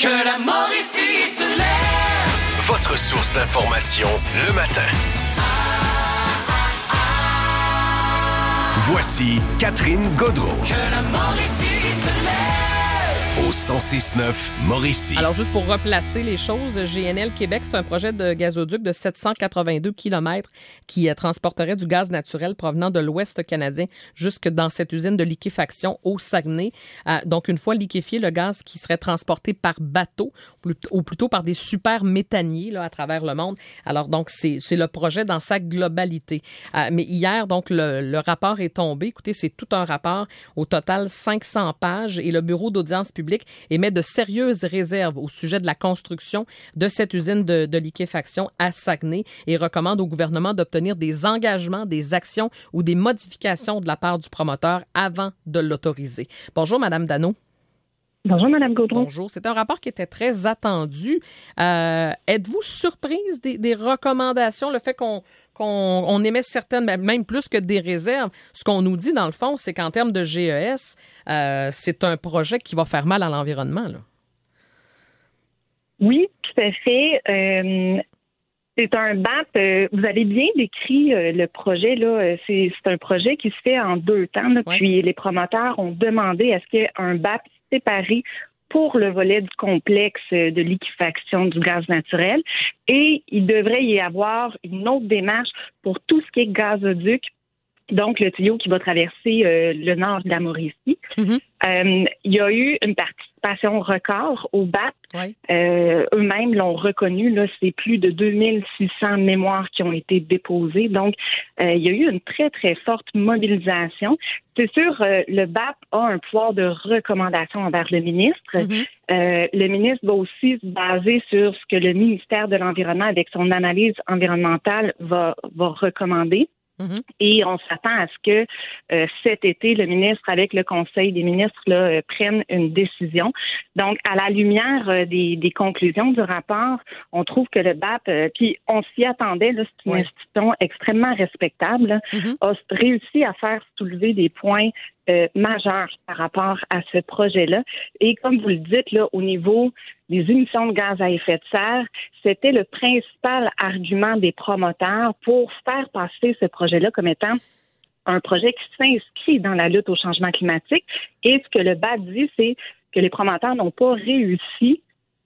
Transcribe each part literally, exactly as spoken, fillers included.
Que la Mauricie se lève. Votre source d'information le matin. Voici Catherine Gaudreault. Que la Mauricie se lève. Au cent six neuf Mauricie. Alors, juste pour replacer les choses, G N L Québec, c'est un projet de gazoduc de sept cent quatre-vingt-deux kilomètres qui euh, transporterait du gaz naturel provenant de l'Ouest canadien jusque dans cette usine de liquéfaction au Saguenay. Euh, donc, une fois liquéfié, le gaz qui serait transporté par bateau ou plutôt par des super méthaniers là, à travers le monde. Alors, donc, c'est, c'est le projet dans sa globalité. Euh, mais hier, donc, le, le rapport est tombé. Écoutez, c'est tout un rapport, au total cinq cents pages, et le bureau d'audience publique émet de sérieuses réserves au sujet de la construction de cette usine de, de liquéfaction à Saguenay et recommande au gouvernement d'obtenir des engagements, des actions ou des modifications de la part du promoteur avant de l'autoriser. Bonjour, Madame Dano. Bonjour, Mme Gaudreault. Bonjour. C'est un rapport qui était très attendu. Euh, êtes-vous surprise des, des recommandations, le fait qu'on, qu'on on émet certaines, même plus que des réserves? Ce qu'on nous dit, dans le fond, c'est qu'en termes de G E S, euh, c'est un projet qui va faire mal à l'environnement, là. Oui, tout à fait. Euh, c'est un B A P. Euh, vous avez bien décrit euh, le projet, là. C'est, c'est un projet qui se fait en deux temps, là, ouais. Puis les promoteurs ont demandé à ce qu'il y ait un B A P séparé pour le volet du complexe de liquéfaction du gaz naturel. Et il devrait y avoir une autre démarche pour tout ce qui est gazoduc, donc le tuyau qui va traverser euh, le nord de la Mauricie. Mm-hmm. Euh, il y a eu une participation record au B A P. Oui. Euh, eux-mêmes l'ont reconnu. Là, c'est plus de deux mille six cents mémoires qui ont été déposées. Donc, euh, il y a eu une très, très forte mobilisation. C'est sûr, euh, le B A P a un pouvoir de recommandation envers le ministre. Mm-hmm. Euh, le ministre va aussi se baser sur ce que le ministère de l'Environnement, avec son analyse environnementale, va, va recommander. Mm-hmm. Et on s'attend à ce que euh, cet été, le ministre, avec le Conseil des ministres, là, euh, prenne une décision. Donc, à la lumière euh, des, des conclusions du rapport, on trouve que le B A P, euh, puis on s'y attendait, là, c'est une ouais. institution extrêmement respectable, là, mm-hmm. a réussi à faire soulever des points euh, majeurs par rapport à ce projet-là. Et comme vous le dites, là, au niveau des émissions de gaz à effet de serre, c'était le principal argument des promoteurs pour faire passer ce projet-là comme étant un projet qui s'inscrit dans la lutte au changement climatique. Et ce que le B A P dit, c'est que les promoteurs n'ont pas réussi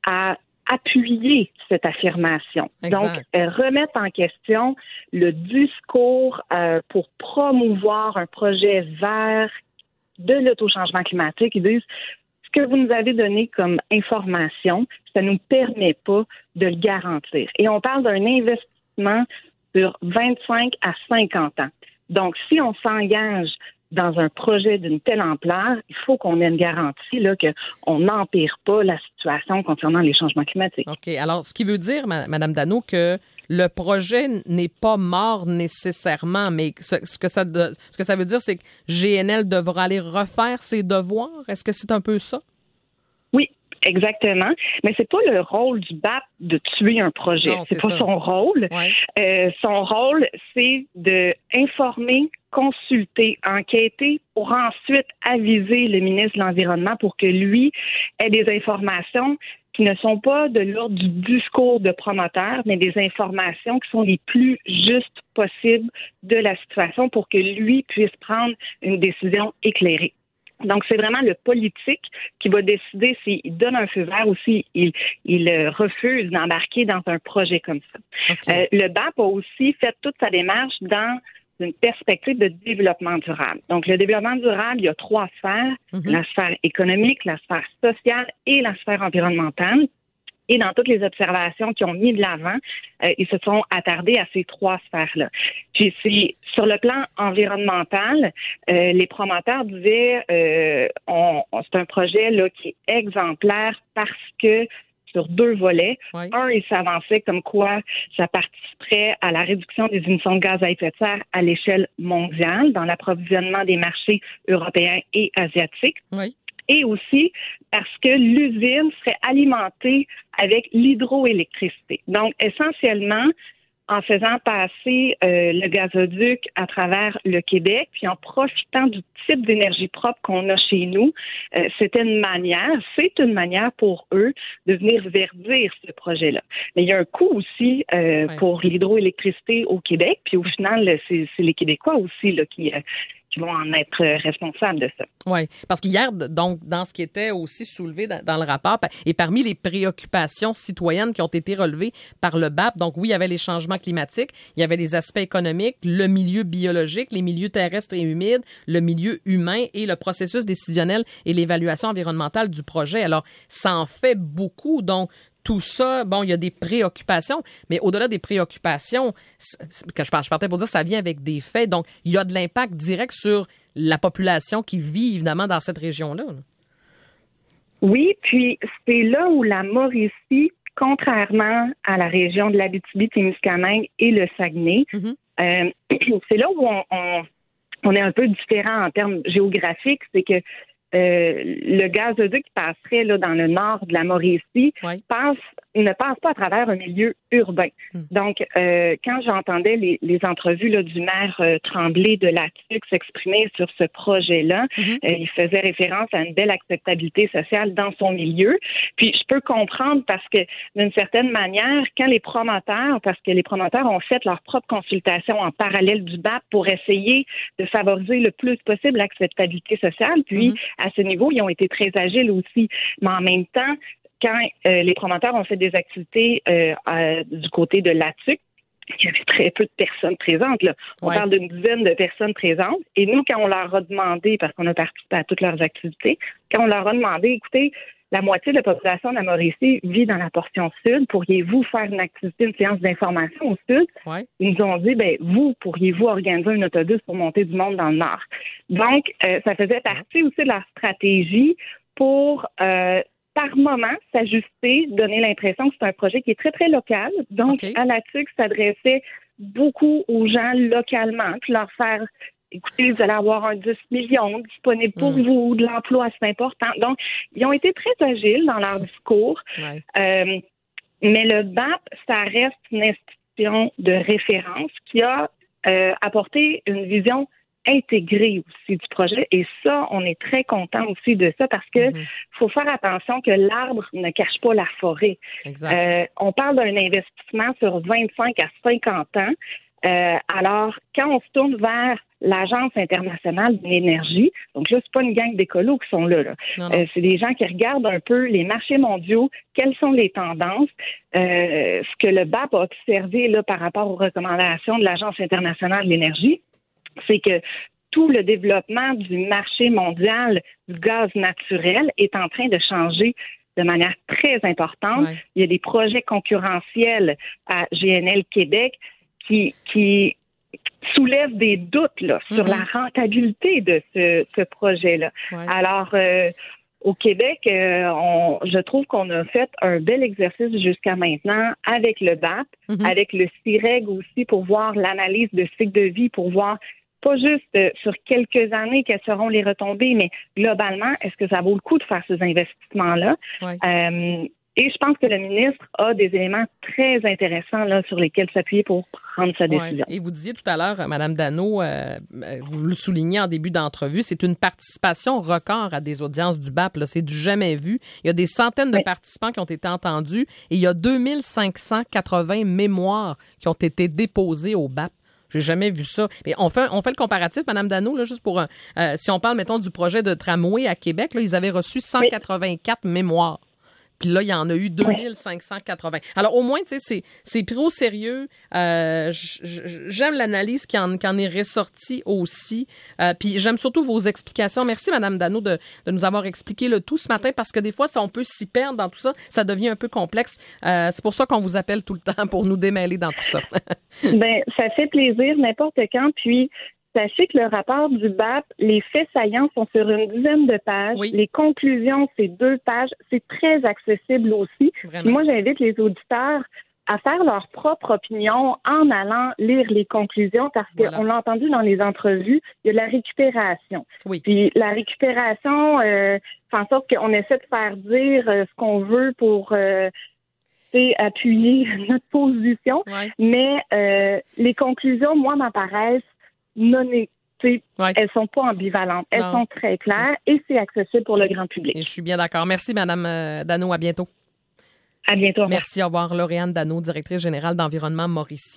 à appuyer cette affirmation. Exact. Donc, euh, remettre en question le discours euh, pour promouvoir un projet vert de lutte au changement climatique. Ils disent ce que vous nous avez donné comme information, ça ne nous permet pas de le garantir. Et on parle d'un investissement sur vingt-cinq à cinquante ans. Donc, si on s'engage dans un projet d'une telle ampleur, il faut qu'on ait une garantie là, qu'on n'empire pas la situation concernant les changements climatiques. OK. Alors, ce qui veut dire, Mme Dano, que le projet n'est pas mort nécessairement, mais ce, ce, que ça de, ce que ça veut dire, c'est que G N L devra aller refaire ses devoirs. Est-ce que c'est un peu ça? Oui. Exactement, mais c'est pas le rôle du B A P de tuer un projet. Non, c'est, c'est pas ça. Son rôle. Ouais. Euh, son rôle, c'est de informer, consulter, enquêter pour ensuite aviser le ministre de l'Environnement pour que lui ait des informations qui ne sont pas de l'ordre du discours de promoteur, mais des informations qui sont les plus justes possibles de la situation pour que lui puisse prendre une décision éclairée. Donc, c'est vraiment le politique qui va décider s'il donne un feu vert ou s'il il, il refuse d'embarquer dans un projet comme ça. Okay. Euh, le B A P a aussi fait toute sa démarche dans une perspective de développement durable. Donc, le développement durable, il y a trois sphères, mm-hmm. la sphère économique, la sphère sociale et la sphère environnementale. Et dans toutes les observations qu'ils ont mis de l'avant, euh, ils se sont attardés à ces trois sphères-là. Puis c'est sur le plan environnemental, euh, les promoteurs disaient euh, on, on, c'est un projet là qui est exemplaire parce que sur deux volets. Oui. Un, il s'avançait comme quoi ça participerait à la réduction des émissions de gaz à effet de serre à l'échelle mondiale dans l'approvisionnement des marchés européens et asiatiques. Oui. Et aussi parce que l'usine serait alimentée avec l'hydroélectricité. Donc, essentiellement, en faisant passer euh, le gazoduc à travers le Québec, puis en profitant du type d'énergie propre qu'on a chez nous. Euh, c'était une manière, c'est une manière pour eux de venir verdir ce projet-là. Mais il y a un coût aussi euh, ouais. pour l'hydroélectricité au Québec, puis au final, c'est, c'est les Québécois aussi là, qui... Euh, qui vont en être responsables de ça. Oui, parce qu'hier, donc, dans ce qui était aussi soulevé dans, dans le rapport, et parmi les préoccupations citoyennes qui ont été relevées par le B A P, donc oui, il y avait les changements climatiques, il y avait les aspects économiques, le milieu biologique, les milieux terrestres et humides, le milieu humain et le processus décisionnel et l'évaluation environnementale du projet. Alors, ça en fait beaucoup, donc tout ça, bon, il y a des préoccupations, mais au-delà des préoccupations, que je partais pour dire, ça vient avec des faits. Donc, il y a de l'impact direct sur la population qui vit, évidemment, dans cette région-là. Oui, puis c'est là où la Mauricie, contrairement à la région de l'Abitibi-Témiscamingue et le Saguenay, mm-hmm. euh, c'est là où on, on, on est un peu différent en termes géographiques, c'est que Euh, le gazoduc qui passerait là, dans le nord de la Mauricie oui. passe, ne passe pas à travers un milieu urbain. Hum. Donc, euh, quand j'entendais les, les entrevues là, du maire euh, Tremblay de Latuc s'exprimer sur ce projet-là, mm-hmm. euh, il faisait référence à une belle acceptabilité sociale dans son milieu. Puis, je peux comprendre parce que, d'une certaine manière, quand les promoteurs, parce que les promoteurs ont fait leur propre consultation en parallèle du B A P pour essayer de favoriser le plus possible l'acceptabilité sociale, puis mm-hmm. à ce niveau, ils ont été très agiles aussi. Mais en même temps, quand euh, les promoteurs ont fait des activités euh, euh, du côté de Latuc, il y avait très peu de personnes présentes. Là. On ouais. parle d'une dizaine de personnes présentes. Et nous, quand on leur a demandé, parce qu'on a participé à toutes leurs activités, quand on leur a demandé, écoutez, la moitié de la population de la Mauricie vit dans la portion sud. Pourriez-vous faire une activité, une séance d'information au sud? Ouais. Ils nous ont dit, ben vous, pourriez-vous organiser un autobus pour monter du monde dans le nord? Donc, euh, ça faisait partie aussi de leur stratégie pour... Euh, par moment, s'ajuster, donner l'impression que c'est un projet qui est très, très local. Donc, okay. à Latuc s'adressait beaucoup aux gens localement, puis leur faire, écoutez, vous allez avoir un dix millions disponible pour mm. vous, de l'emploi, c'est important. Donc, ils ont été très agiles dans leur discours. Ouais. Euh, mais le B A P, ça reste une institution de référence qui a euh, apporté une vision intégré aussi du projet. Et ça, on est très content aussi de ça parce que mm-hmm. faut faire attention que l'arbre ne cache pas la forêt. Euh, on parle d'un investissement sur vingt-cinq à cinquante ans. Euh, alors, quand on se tourne vers l'Agence internationale de l'énergie, donc là, c'est pas une gang d'écolos qui sont là. là. Non, non. Euh, c'est des gens qui regardent un peu les marchés mondiaux, quelles sont les tendances, euh, ce que le B A P a observé là, par rapport aux recommandations de l'Agence internationale de l'énergie, c'est que tout le développement du marché mondial du gaz naturel est en train de changer de manière très importante. Ouais. Il y a des projets concurrentiels à G N L Québec qui, qui soulèvent des doutes là, sur mm-hmm. la rentabilité de ce, ce projet-là. Ouais. Alors, euh, au Québec, euh, on, je trouve qu'on a fait un bel exercice jusqu'à maintenant avec le B A P, mm-hmm. avec le C I R E G aussi pour voir l'analyse de cycle de vie, pour voir pas juste euh, sur quelques années quelles seront les retombées, mais globalement, est-ce que ça vaut le coup de faire ces investissements-là? Oui. Euh, et je pense que le ministre a des éléments très intéressants là, sur lesquels s'appuyer pour prendre sa décision. Ouais. Et vous disiez tout à l'heure, Mme Dano, euh, vous le soulignez en début d'entrevue, c'est une participation record à des audiences du B A P. Là. C'est du jamais vu. Il y a des centaines de oui. participants qui ont été entendus et il y a deux mille cinq cent quatre-vingts mémoires qui ont été déposées au B A P. J'ai jamais vu ça. Mais on fait, on fait le comparatif, Mme Dano, là, juste pour un, euh, si on parle, mettons, du projet de tramway à Québec, là, ils avaient reçu cent quatre-vingt-quatre oui. mémoires. Puis là, il y en a eu deux mille cinq cent quatre-vingts. Alors, au moins, tu sais, c'est, c'est pris au sérieux. Euh, j'aime l'analyse qui en, qui en est ressortie aussi. Euh, puis j'aime surtout vos explications. Merci, Mme Dano, de, de nous avoir expliqué le tout ce matin, parce que des fois, si on peut s'y perdre dans tout ça, ça devient un peu complexe. Euh, c'est pour ça qu'on vous appelle tout le temps, pour nous démêler dans tout ça. Bien, ça fait plaisir n'importe quand. Puis, sachez que le rapport du B A P, les faits saillants sont sur une dizaine de pages. Oui. Les conclusions, c'est deux pages. C'est très accessible aussi. Puis moi, j'invite les auditeurs à faire leur propre opinion en allant lire les conclusions parce qu'on voilà. l'a entendu dans les entrevues, il y a de la récupération. Oui. Puis la récupération euh, fait en sorte qu'on essaie de faire dire euh, ce qu'on veut pour... Euh, c'est appuyer notre position. Ouais. Mais euh, les conclusions, moi, m'apparaissent non ouais. Elles sont pas ambivalentes. Elles non. sont très claires et c'est accessible pour le grand public. Et je suis bien d'accord. Merci, Mme Dano. À bientôt. À bientôt. Merci. Au revoir. Lauriane Dano, directrice générale d'Environnement Mauricie.